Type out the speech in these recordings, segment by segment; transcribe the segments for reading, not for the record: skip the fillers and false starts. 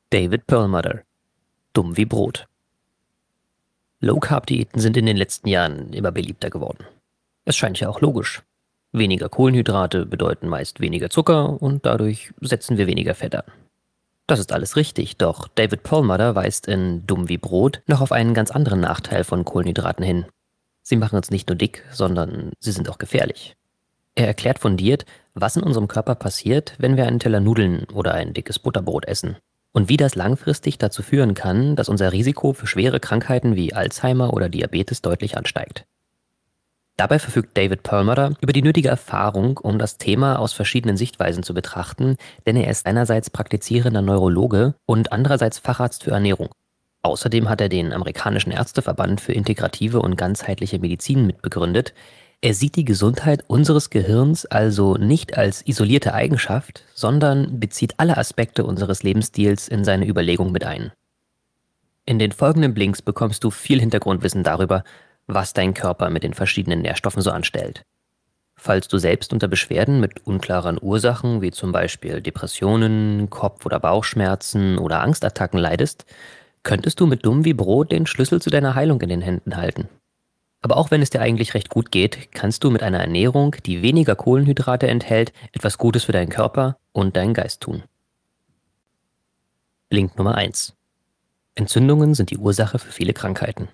David Perlmutter. Dumm wie Brot. Low-Carb-Diäten sind in den letzten Jahren immer beliebter geworden. Es scheint ja auch logisch. Weniger Kohlenhydrate bedeuten meist weniger Zucker und dadurch setzen wir weniger Fett an. Das ist alles richtig, doch David Perlmutter weist in Dumm wie Brot noch auf einen ganz anderen Nachteil von Kohlenhydraten hin. Sie machen uns nicht nur dick, sondern sie sind auch gefährlich. Er erklärt fundiert, was in unserem Körper passiert, wenn wir einen Teller Nudeln oder ein dickes Butterbrot essen. Und wie das langfristig dazu führen kann, dass unser Risiko für schwere Krankheiten wie Alzheimer oder Diabetes deutlich ansteigt. Dabei verfügt David Perlmutter über die nötige Erfahrung, um das Thema aus verschiedenen Sichtweisen zu betrachten, denn er ist einerseits praktizierender Neurologe und andererseits Facharzt für Ernährung. Außerdem hat er den amerikanischen Ärzteverband für integrative und ganzheitliche Medizin mitbegründet. Er sieht die Gesundheit unseres Gehirns also nicht als isolierte Eigenschaft, sondern bezieht alle Aspekte unseres Lebensstils in seine Überlegung mit ein. In den folgenden Blinks bekommst du viel Hintergrundwissen darüber, was dein Körper mit den verschiedenen Nährstoffen so anstellt. Falls du selbst unter Beschwerden mit unklaren Ursachen wie zum Beispiel Depressionen, Kopf- oder Bauchschmerzen oder Angstattacken leidest, könntest du mit Dumm wie Brot den Schlüssel zu deiner Heilung in den Händen halten. Aber auch wenn es dir eigentlich recht gut geht, kannst du mit einer Ernährung, die weniger Kohlenhydrate enthält, etwas Gutes für deinen Körper und deinen Geist tun. Blink Nummer 1. Entzündungen sind die Ursache für viele Krankheiten.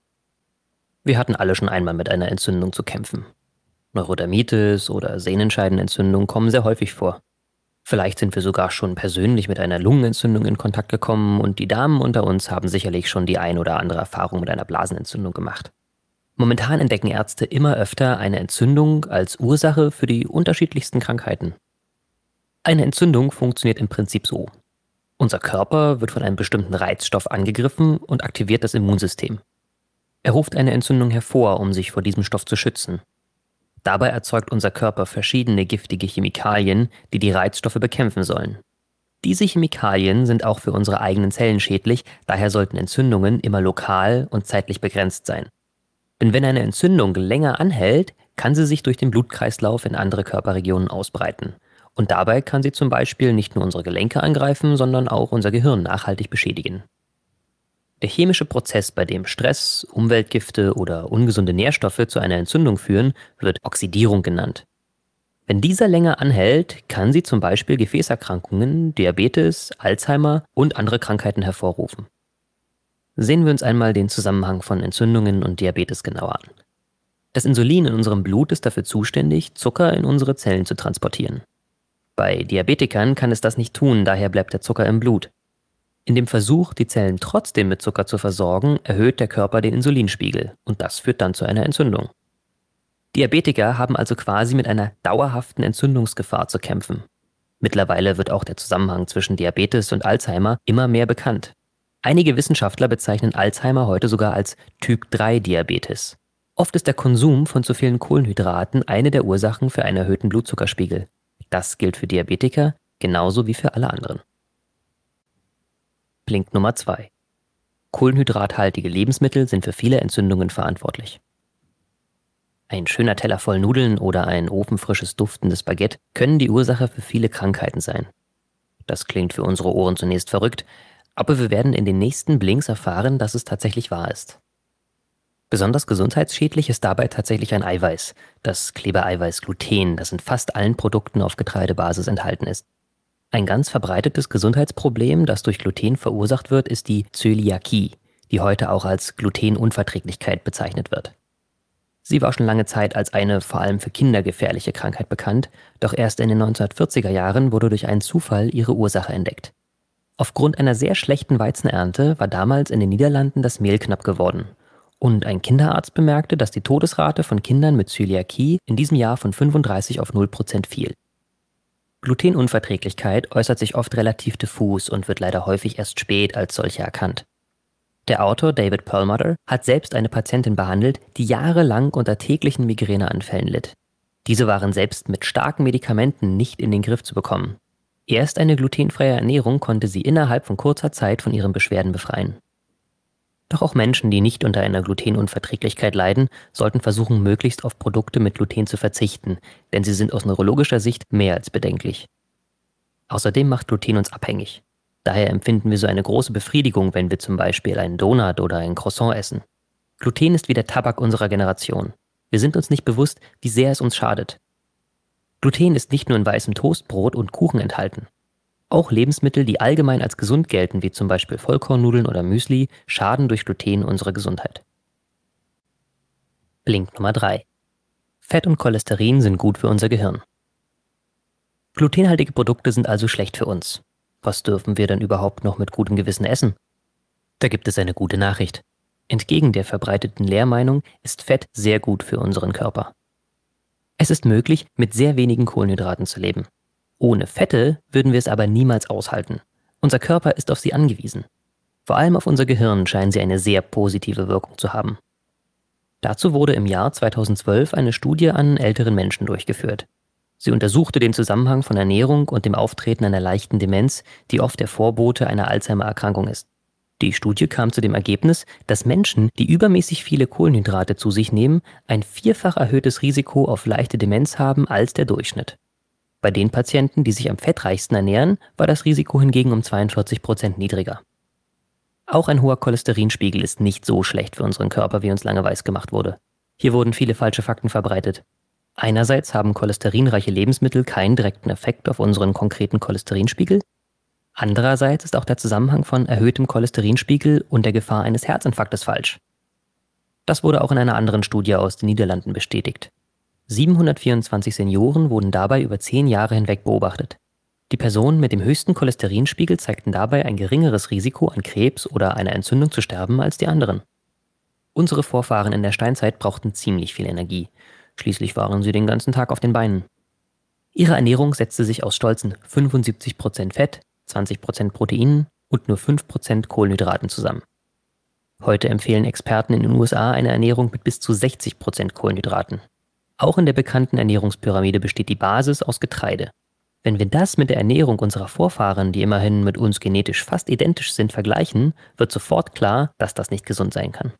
Wir hatten alle schon einmal mit einer Entzündung zu kämpfen. Neurodermitis oder Sehnenscheidenentzündung kommen sehr häufig vor. Vielleicht sind wir sogar schon persönlich mit einer Lungenentzündung in Kontakt gekommen und die Damen unter uns haben sicherlich schon die ein oder andere Erfahrung mit einer Blasenentzündung gemacht. Momentan entdecken Ärzte immer öfter eine Entzündung als Ursache für die unterschiedlichsten Krankheiten. Eine Entzündung funktioniert im Prinzip so. Unser Körper wird von einem bestimmten Reizstoff angegriffen und aktiviert das Immunsystem. Er ruft eine Entzündung hervor, um sich vor diesem Stoff zu schützen. Dabei erzeugt unser Körper verschiedene giftige Chemikalien, die die Reizstoffe bekämpfen sollen. Diese Chemikalien sind auch für unsere eigenen Zellen schädlich, daher sollten Entzündungen immer lokal und zeitlich begrenzt sein. Denn wenn eine Entzündung länger anhält, kann sie sich durch den Blutkreislauf in andere Körperregionen ausbreiten. Und dabei kann sie zum Beispiel nicht nur unsere Gelenke angreifen, sondern auch unser Gehirn nachhaltig beschädigen. Der chemische Prozess, bei dem Stress, Umweltgifte oder ungesunde Nährstoffe zu einer Entzündung führen, wird Oxidierung genannt. Wenn dieser länger anhält, kann sie zum Beispiel Gefäßerkrankungen, Diabetes, Alzheimer und andere Krankheiten hervorrufen. Sehen wir uns einmal den Zusammenhang von Entzündungen und Diabetes genauer an. Das Insulin in unserem Blut ist dafür zuständig, Zucker in unsere Zellen zu transportieren. Bei Diabetikern kann es das nicht tun, daher bleibt der Zucker im Blut. In dem Versuch, die Zellen trotzdem mit Zucker zu versorgen, erhöht der Körper den Insulinspiegel und das führt dann zu einer Entzündung. Diabetiker haben also quasi mit einer dauerhaften Entzündungsgefahr zu kämpfen. Mittlerweile wird auch der Zusammenhang zwischen Diabetes und Alzheimer immer mehr bekannt. Einige Wissenschaftler bezeichnen Alzheimer heute sogar als Typ-3-Diabetes. Oft ist der Konsum von zu vielen Kohlenhydraten eine der Ursachen für einen erhöhten Blutzuckerspiegel. Das gilt für Diabetiker genauso wie für alle anderen. Blink Nummer 2. Kohlenhydrathaltige Lebensmittel sind für viele Entzündungen verantwortlich. Ein schöner Teller voll Nudeln oder ein ofenfrisches duftendes Baguette können die Ursache für viele Krankheiten sein. Das klingt für unsere Ohren zunächst verrückt, aber wir werden in den nächsten Blinks erfahren, dass es tatsächlich wahr ist. Besonders gesundheitsschädlich ist dabei tatsächlich ein Eiweiß, das Klebereiweiß Gluten, das in fast allen Produkten auf Getreidebasis enthalten ist. Ein ganz verbreitetes Gesundheitsproblem, das durch Gluten verursacht wird, ist die Zöliakie, die heute auch als Glutenunverträglichkeit bezeichnet wird. Sie war schon lange Zeit als eine vor allem für Kinder gefährliche Krankheit bekannt, doch erst in den 1940er Jahren wurde durch einen Zufall ihre Ursache entdeckt. Aufgrund einer sehr schlechten Weizenernte war damals in den Niederlanden das Mehl knapp geworden. Und ein Kinderarzt bemerkte, dass die Todesrate von Kindern mit Zöliakie in diesem Jahr von 35 auf 0% fiel. Glutenunverträglichkeit äußert sich oft relativ diffus und wird leider häufig erst spät als solche erkannt. Der Autor David Perlmutter hat selbst eine Patientin behandelt, die jahrelang unter täglichen Migräneanfällen litt. Diese waren selbst mit starken Medikamenten nicht in den Griff zu bekommen. Erst eine glutenfreie Ernährung konnte sie innerhalb von kurzer Zeit von ihren Beschwerden befreien. Doch auch Menschen, die nicht unter einer Glutenunverträglichkeit leiden, sollten versuchen, möglichst auf Produkte mit Gluten zu verzichten, denn sie sind aus neurologischer Sicht mehr als bedenklich. Außerdem macht Gluten uns abhängig. Daher empfinden wir so eine große Befriedigung, wenn wir zum Beispiel einen Donut oder ein Croissant essen. Gluten ist wie der Tabak unserer Generation. Wir sind uns nicht bewusst, wie sehr es uns schadet. Gluten ist nicht nur in weißem Toastbrot und Kuchen enthalten. Auch Lebensmittel, die allgemein als gesund gelten, wie zum Beispiel Vollkornnudeln oder Müsli, schaden durch Gluten unserer Gesundheit. Blink Nummer 3. Fett und Cholesterin sind gut für unser Gehirn. Glutenhaltige Produkte sind also schlecht für uns. Was dürfen wir dann überhaupt noch mit gutem Gewissen essen? Da gibt es eine gute Nachricht. Entgegen der verbreiteten Lehrmeinung ist Fett sehr gut für unseren Körper. Es ist möglich, mit sehr wenigen Kohlenhydraten zu leben. Ohne Fette würden wir es aber niemals aushalten. Unser Körper ist auf sie angewiesen. Vor allem auf unser Gehirn scheinen sie eine sehr positive Wirkung zu haben. Dazu wurde im Jahr 2012 eine Studie an älteren Menschen durchgeführt. Sie untersuchte den Zusammenhang von Ernährung und dem Auftreten einer leichten Demenz, die oft der Vorbote einer Alzheimer-Erkrankung ist. Die Studie kam zu dem Ergebnis, dass Menschen, die übermäßig viele Kohlenhydrate zu sich nehmen, ein 4-fach erhöhtes Risiko auf leichte Demenz haben als der Durchschnitt. Bei den Patienten, die sich am fettreichsten ernähren, war das Risiko hingegen um 42% niedriger. Auch ein hoher Cholesterinspiegel ist nicht so schlecht für unseren Körper, wie uns lange weisgemacht wurde. Hier wurden viele falsche Fakten verbreitet. Einerseits haben cholesterinreiche Lebensmittel keinen direkten Effekt auf unseren konkreten Cholesterinspiegel. Andererseits ist auch der Zusammenhang von erhöhtem Cholesterinspiegel und der Gefahr eines Herzinfarktes falsch. Das wurde auch in einer anderen Studie aus den Niederlanden bestätigt. 724 Senioren wurden dabei über 10 Jahre hinweg beobachtet. Die Personen mit dem höchsten Cholesterinspiegel zeigten dabei ein geringeres Risiko, an Krebs oder einer Entzündung zu sterben als die anderen. Unsere Vorfahren in der Steinzeit brauchten ziemlich viel Energie. Schließlich waren sie den ganzen Tag auf den Beinen. Ihre Ernährung setzte sich aus stolzen 75% Fett, 20% Proteinen und nur 5% Kohlenhydraten zusammen. Heute empfehlen Experten in den USA eine Ernährung mit bis zu 60% Kohlenhydraten. Auch in der bekannten Ernährungspyramide besteht die Basis aus Getreide. Wenn wir das mit der Ernährung unserer Vorfahren, die immerhin mit uns genetisch fast identisch sind, vergleichen, wird sofort klar, dass das nicht gesund sein kann.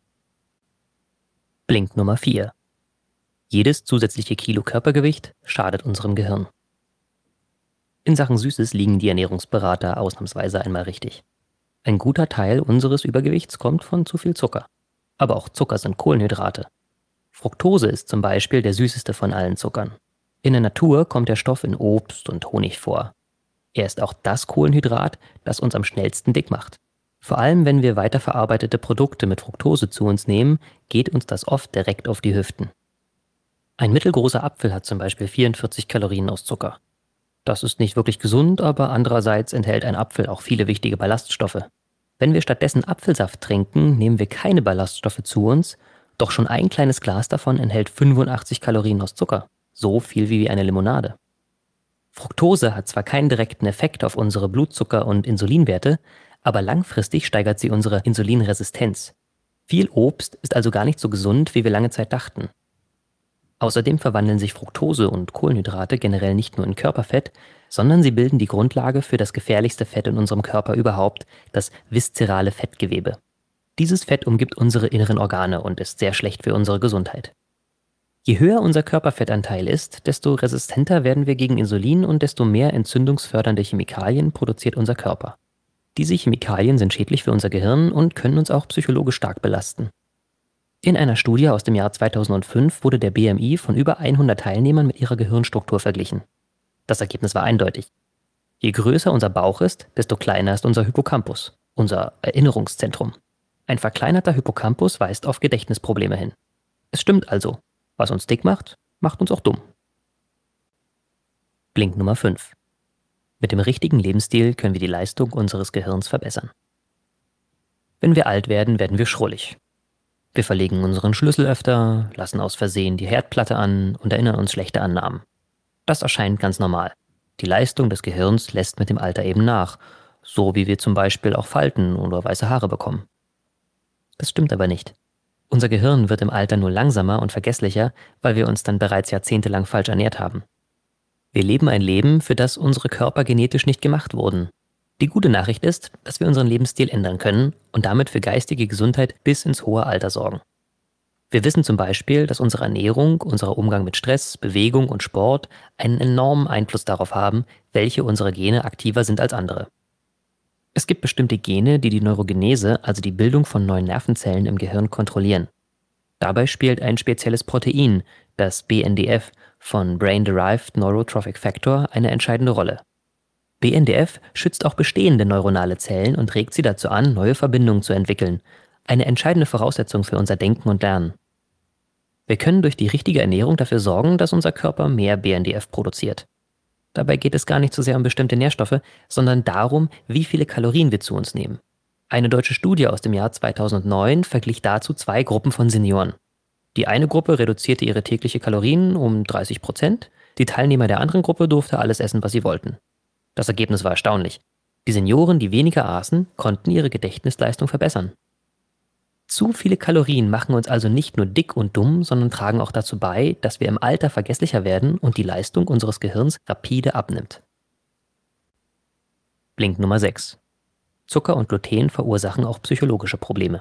Blink Nummer 4. Jedes zusätzliche Kilo Körpergewicht schadet unserem Gehirn. In Sachen Süßes liegen die Ernährungsberater ausnahmsweise einmal richtig. Ein guter Teil unseres Übergewichts kommt von zu viel Zucker. Aber auch Zucker sind Kohlenhydrate. Fructose ist zum Beispiel der süßeste von allen Zuckern. In der Natur kommt der Stoff in Obst und Honig vor. Er ist auch das Kohlenhydrat, das uns am schnellsten dick macht. Vor allem, wenn wir weiterverarbeitete Produkte mit Fructose zu uns nehmen, geht uns das oft direkt auf die Hüften. Ein mittelgroßer Apfel hat zum Beispiel 44 Kalorien aus Zucker. Das ist nicht wirklich gesund, aber andererseits enthält ein Apfel auch viele wichtige Ballaststoffe. Wenn wir stattdessen Apfelsaft trinken, nehmen wir keine Ballaststoffe zu uns, doch schon ein kleines Glas davon enthält 85 Kalorien aus Zucker, so viel wie eine Limonade. Fructose hat zwar keinen direkten Effekt auf unsere Blutzucker- und Insulinwerte, aber langfristig steigert sie unsere Insulinresistenz. Viel Obst ist also gar nicht so gesund, wie wir lange Zeit dachten. Außerdem verwandeln sich Fructose und Kohlenhydrate generell nicht nur in Körperfett, sondern sie bilden die Grundlage für das gefährlichste Fett in unserem Körper überhaupt, das viszerale Fettgewebe. Dieses Fett umgibt unsere inneren Organe und ist sehr schlecht für unsere Gesundheit. Je höher unser Körperfettanteil ist, desto resistenter werden wir gegen Insulin und desto mehr entzündungsfördernde Chemikalien produziert unser Körper. Diese Chemikalien sind schädlich für unser Gehirn und können uns auch psychologisch stark belasten. In einer Studie aus dem Jahr 2005 wurde der BMI von über 100 Teilnehmern mit ihrer Gehirnstruktur verglichen. Das Ergebnis war eindeutig. Je größer unser Bauch ist, desto kleiner ist unser Hippocampus, unser Erinnerungszentrum. Ein verkleinerter Hippocampus weist auf Gedächtnisprobleme hin. Es stimmt also, was uns dick macht, macht uns auch dumm. Blink Nummer 5. Mit dem richtigen Lebensstil können wir die Leistung unseres Gehirns verbessern. Wenn wir alt werden, werden wir schrullig. Wir verlegen unseren Schlüssel öfter, lassen aus Versehen die Herdplatte an und erinnern uns schlechte an Namen. Das erscheint ganz normal. Die Leistung des Gehirns lässt mit dem Alter eben nach, so wie wir zum Beispiel auch Falten oder weiße Haare bekommen. Das stimmt aber nicht. Unser Gehirn wird im Alter nur langsamer und vergesslicher, weil wir uns dann bereits jahrzehntelang falsch ernährt haben. Wir leben ein Leben, für das unsere Körper genetisch nicht gemacht wurden. Die gute Nachricht ist, dass wir unseren Lebensstil ändern können und damit für geistige Gesundheit bis ins hohe Alter sorgen. Wir wissen zum Beispiel, dass unsere Ernährung, unser Umgang mit Stress, Bewegung und Sport einen enormen Einfluss darauf haben, welche unserer Gene aktiver sind als andere. Es gibt bestimmte Gene, die die Neurogenese, also die Bildung von neuen Nervenzellen im Gehirn, kontrollieren. Dabei spielt ein spezielles Protein, das BNDF von Brain-Derived Neurotrophic Factor, eine entscheidende Rolle. BNDF schützt auch bestehende neuronale Zellen und regt sie dazu an, neue Verbindungen zu entwickeln. Eine entscheidende Voraussetzung für unser Denken und Lernen. Wir können durch die richtige Ernährung dafür sorgen, dass unser Körper mehr BNDF produziert. Dabei geht es gar nicht so sehr um bestimmte Nährstoffe, sondern darum, wie viele Kalorien wir zu uns nehmen. Eine deutsche Studie aus dem Jahr 2009 verglich dazu zwei Gruppen von Senioren. Die eine Gruppe reduzierte ihre tägliche Kalorien um 30%, die Teilnehmer der anderen Gruppe durften alles essen, was sie wollten. Das Ergebnis war erstaunlich. Die Senioren, die weniger aßen, konnten ihre Gedächtnisleistung verbessern. Zu viele Kalorien machen uns also nicht nur dick und dumm, sondern tragen auch dazu bei, dass wir im Alter vergesslicher werden und die Leistung unseres Gehirns rapide abnimmt. Blink Nummer 6. Zucker und Gluten verursachen auch psychologische Probleme.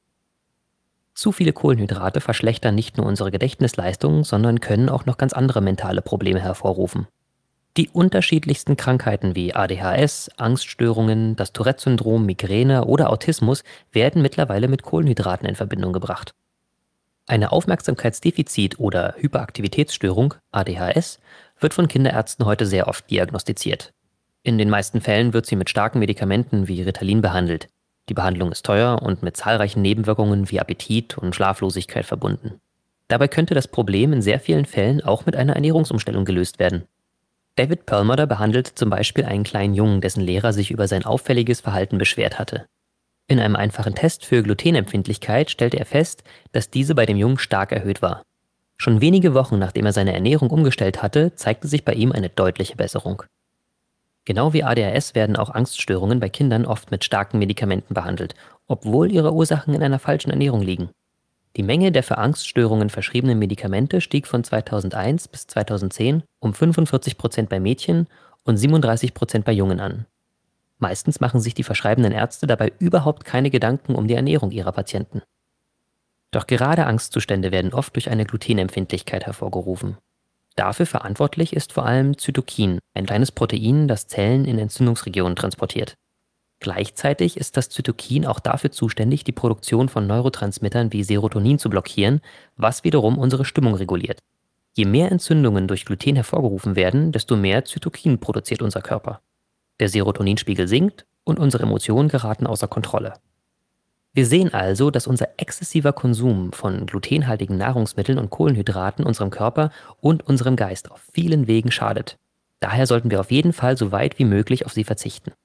Zu viele Kohlenhydrate verschlechtern nicht nur unsere Gedächtnisleistung, sondern können auch noch ganz andere mentale Probleme hervorrufen. Die unterschiedlichsten Krankheiten wie ADHS, Angststörungen, das Tourette-Syndrom, Migräne oder Autismus werden mittlerweile mit Kohlenhydraten in Verbindung gebracht. Eine Aufmerksamkeitsdefizit- oder Hyperaktivitätsstörung, ADHS, wird von Kinderärzten heute sehr oft diagnostiziert. In den meisten Fällen wird sie mit starken Medikamenten wie Ritalin behandelt. Die Behandlung ist teuer und mit zahlreichen Nebenwirkungen wie Appetit und Schlaflosigkeit verbunden. Dabei könnte das Problem in sehr vielen Fällen auch mit einer Ernährungsumstellung gelöst werden. David Perlmutter behandelt zum Beispiel einen kleinen Jungen, dessen Lehrer sich über sein auffälliges Verhalten beschwert hatte. In einem einfachen Test für Glutenempfindlichkeit stellte er fest, dass diese bei dem Jungen stark erhöht war. Schon wenige Wochen nachdem er seine Ernährung umgestellt hatte, zeigte sich bei ihm eine deutliche Besserung. Genau wie ADHS werden auch Angststörungen bei Kindern oft mit starken Medikamenten behandelt, obwohl ihre Ursachen in einer falschen Ernährung liegen. Die Menge der für Angststörungen verschriebenen Medikamente stieg von 2001 bis 2010 um 45% bei Mädchen und 37% bei Jungen an. Meistens machen sich die verschreibenden Ärzte dabei überhaupt keine Gedanken um die Ernährung ihrer Patienten. Doch gerade Angstzustände werden oft durch eine Glutenempfindlichkeit hervorgerufen. Dafür verantwortlich ist vor allem Zytokin, ein kleines Protein, das Zellen in Entzündungsregionen transportiert. Gleichzeitig ist das Zytokin auch dafür zuständig, die Produktion von Neurotransmittern wie Serotonin zu blockieren, was wiederum unsere Stimmung reguliert. Je mehr Entzündungen durch Gluten hervorgerufen werden, desto mehr Zytokin produziert unser Körper. Der Serotoninspiegel sinkt und unsere Emotionen geraten außer Kontrolle. Wir sehen also, dass unser exzessiver Konsum von glutenhaltigen Nahrungsmitteln und Kohlenhydraten unserem Körper und unserem Geist auf vielen Wegen schadet. Daher sollten wir auf jeden Fall so weit wie möglich auf sie verzichten.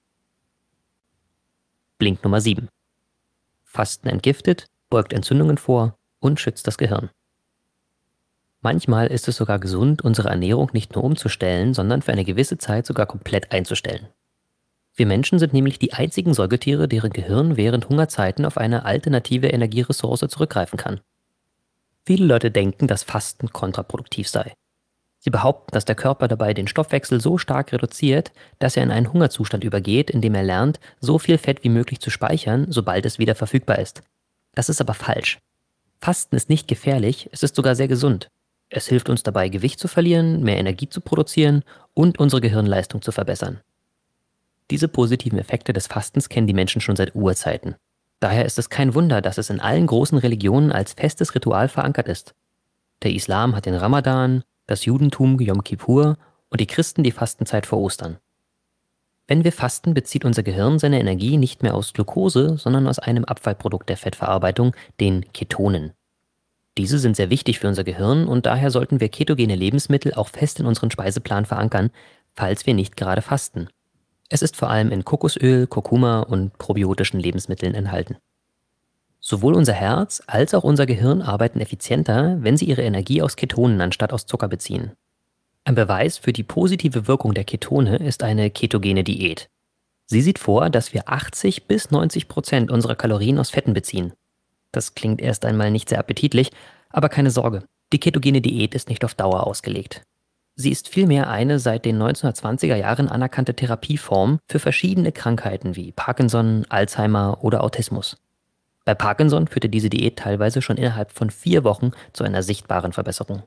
Blink Nummer 7. Fasten entgiftet, beugt Entzündungen vor und schützt das Gehirn. Manchmal ist es sogar gesund, unsere Ernährung nicht nur umzustellen, sondern für eine gewisse Zeit sogar komplett einzustellen. Wir Menschen sind nämlich die einzigen Säugetiere, deren Gehirn während Hungerzeiten auf eine alternative Energieressource zurückgreifen kann. Viele Leute denken, dass Fasten kontraproduktiv sei. Sie behaupten, dass der Körper dabei den Stoffwechsel so stark reduziert, dass er in einen Hungerzustand übergeht, in dem er lernt, so viel Fett wie möglich zu speichern, sobald es wieder verfügbar ist. Das ist aber falsch. Fasten ist nicht gefährlich, es ist sogar sehr gesund. Es hilft uns dabei, Gewicht zu verlieren, mehr Energie zu produzieren und unsere Gehirnleistung zu verbessern. Diese positiven Effekte des Fastens kennen die Menschen schon seit Urzeiten. Daher ist es kein Wunder, dass es in allen großen Religionen als festes Ritual verankert ist. Der Islam hat den Ramadan, das Judentum Yom Kippur und die Christen die Fastenzeit vor Ostern. Wenn wir fasten, bezieht unser Gehirn seine Energie nicht mehr aus Glucose, sondern aus einem Abfallprodukt der Fettverarbeitung, den Ketonen. Diese sind sehr wichtig für unser Gehirn und daher sollten wir ketogene Lebensmittel auch fest in unseren Speiseplan verankern, falls wir nicht gerade fasten. Es ist vor allem in Kokosöl, Kurkuma und probiotischen Lebensmitteln enthalten. Sowohl unser Herz als auch unser Gehirn arbeiten effizienter, wenn sie ihre Energie aus Ketonen anstatt aus Zucker beziehen. Ein Beweis für die positive Wirkung der Ketone ist eine ketogene Diät. Sie sieht vor, dass wir 80-90% unserer Kalorien aus Fetten beziehen. Das klingt erst einmal nicht sehr appetitlich, aber keine Sorge, die ketogene Diät ist nicht auf Dauer ausgelegt. Sie ist vielmehr eine seit den 1920er Jahren anerkannte Therapieform für verschiedene Krankheiten wie Parkinson, Alzheimer oder Autismus. Bei Parkinson führte diese Diät teilweise schon innerhalb von 4 Wochen zu einer sichtbaren Verbesserung.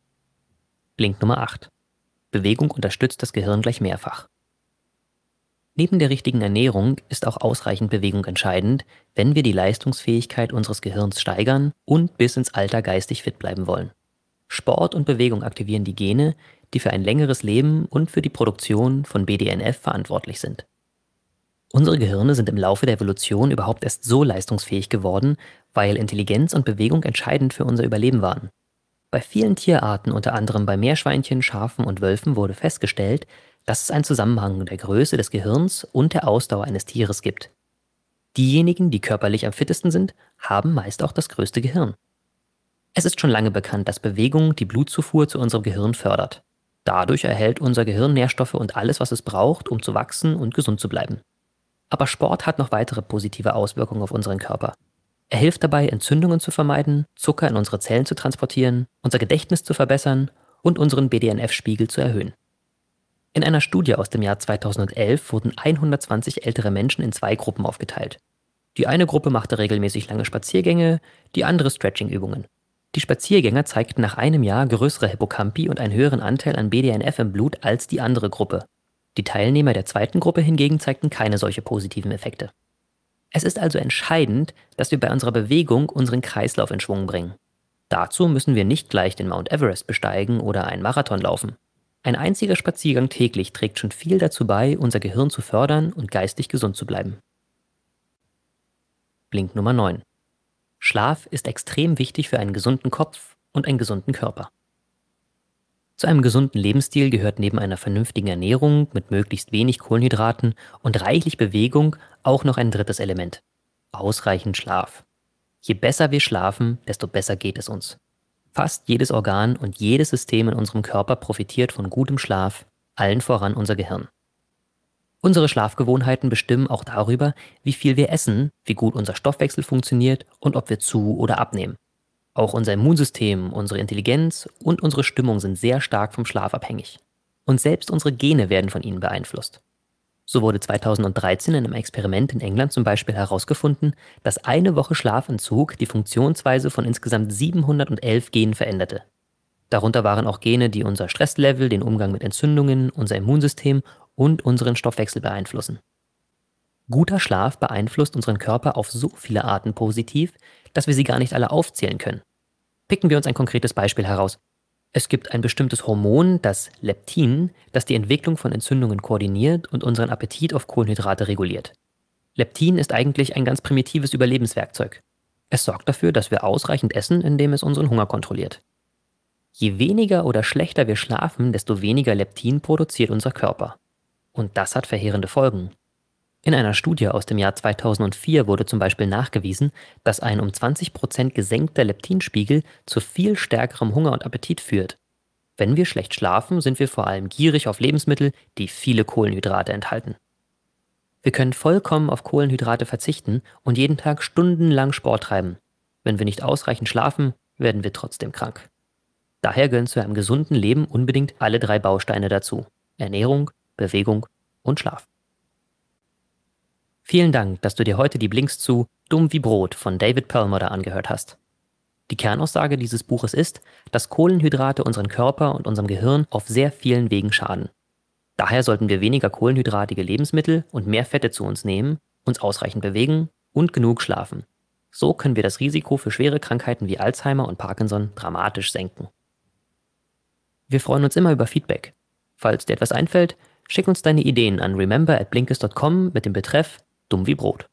Blink Nummer 8. Bewegung unterstützt das Gehirn gleich mehrfach. Neben der richtigen Ernährung ist auch ausreichend Bewegung entscheidend, wenn wir die Leistungsfähigkeit unseres Gehirns steigern und bis ins Alter geistig fit bleiben wollen. Sport und Bewegung aktivieren die Gene, die für ein längeres Leben und für die Produktion von BDNF verantwortlich sind. Unsere Gehirne sind im Laufe der Evolution überhaupt erst so leistungsfähig geworden, weil Intelligenz und Bewegung entscheidend für unser Überleben waren. Bei vielen Tierarten, unter anderem bei Meerschweinchen, Schafen und Wölfen, wurde festgestellt, dass es einen Zusammenhang der Größe des Gehirns und der Ausdauer eines Tieres gibt. Diejenigen, die körperlich am fittesten sind, haben meist auch das größte Gehirn. Es ist schon lange bekannt, dass Bewegung die Blutzufuhr zu unserem Gehirn fördert. Dadurch erhält unser Gehirn Nährstoffe und alles, was es braucht, um zu wachsen und gesund zu bleiben. Aber Sport hat noch weitere positive Auswirkungen auf unseren Körper. Er hilft dabei, Entzündungen zu vermeiden, Zucker in unsere Zellen zu transportieren, unser Gedächtnis zu verbessern und unseren BDNF-Spiegel zu erhöhen. In einer Studie aus dem Jahr 2011 wurden 120 ältere Menschen in 2 Gruppen aufgeteilt. Die eine Gruppe machte regelmäßig lange Spaziergänge, die andere Stretching-Übungen. Die Spaziergänger zeigten nach einem Jahr größere Hippocampi und einen höheren Anteil an BDNF im Blut als die andere Gruppe. Die Teilnehmer der zweiten Gruppe hingegen zeigten keine solche positiven Effekte. Es ist also entscheidend, dass wir bei unserer Bewegung unseren Kreislauf in Schwung bringen. Dazu müssen wir nicht gleich den Mount Everest besteigen oder einen Marathon laufen. Ein einziger Spaziergang täglich trägt schon viel dazu bei, unser Gehirn zu fördern und geistig gesund zu bleiben. Blink Nummer 9. Schlaf ist extrem wichtig für einen gesunden Kopf und einen gesunden Körper. Zu einem gesunden Lebensstil gehört neben einer vernünftigen Ernährung mit möglichst wenig Kohlenhydraten und reichlich Bewegung auch noch ein drittes Element: ausreichend Schlaf. Je besser wir schlafen, desto besser geht es uns. Fast jedes Organ und jedes System in unserem Körper profitiert von gutem Schlaf, allen voran unser Gehirn. Unsere Schlafgewohnheiten bestimmen auch darüber, wie viel wir essen, wie gut unser Stoffwechsel funktioniert und ob wir zu- oder abnehmen. Auch unser Immunsystem, unsere Intelligenz und unsere Stimmung sind sehr stark vom Schlaf abhängig. Und selbst unsere Gene werden von ihnen beeinflusst. So wurde 2013 in einem Experiment in England zum Beispiel herausgefunden, dass eine Woche Schlafentzug die Funktionsweise von insgesamt 711 Genen veränderte. Darunter waren auch Gene, die unser Stresslevel, den Umgang mit Entzündungen, unser Immunsystem und unseren Stoffwechsel beeinflussen. Guter Schlaf beeinflusst unseren Körper auf so viele Arten positiv, dass wir sie gar nicht alle aufzählen können. Picken wir uns ein konkretes Beispiel heraus. Es gibt ein bestimmtes Hormon, das Leptin, das die Entwicklung von Entzündungen koordiniert und unseren Appetit auf Kohlenhydrate reguliert. Leptin ist eigentlich ein ganz primitives Überlebenswerkzeug. Es sorgt dafür, dass wir ausreichend essen, indem es unseren Hunger kontrolliert. Je weniger oder schlechter wir schlafen, desto weniger Leptin produziert unser Körper. Und das hat verheerende Folgen. In einer Studie aus dem Jahr 2004 wurde zum Beispiel nachgewiesen, dass ein um 20% gesenkter Leptinspiegel zu viel stärkerem Hunger und Appetit führt. Wenn wir schlecht schlafen, sind wir vor allem gierig auf Lebensmittel, die viele Kohlenhydrate enthalten. Wir können vollkommen auf Kohlenhydrate verzichten und jeden Tag stundenlang Sport treiben. Wenn wir nicht ausreichend schlafen, werden wir trotzdem krank. Daher gehören zu einem gesunden Leben unbedingt alle 3 Bausteine dazu: Ernährung, Bewegung und Schlaf. Vielen Dank, dass du dir heute die Blinks zu Dumm wie Brot von David Perlmutter angehört hast. Die Kernaussage dieses Buches ist, dass Kohlenhydrate unseren Körper und unserem Gehirn auf sehr vielen Wegen schaden. Daher sollten wir weniger kohlenhydratige Lebensmittel und mehr Fette zu uns nehmen, uns ausreichend bewegen und genug schlafen. So können wir das Risiko für schwere Krankheiten wie Alzheimer und Parkinson dramatisch senken. Wir freuen uns immer über Feedback. Falls dir etwas einfällt, schick uns deine Ideen an remember@blinkist.com mit dem Betreff Dumm wie Brot.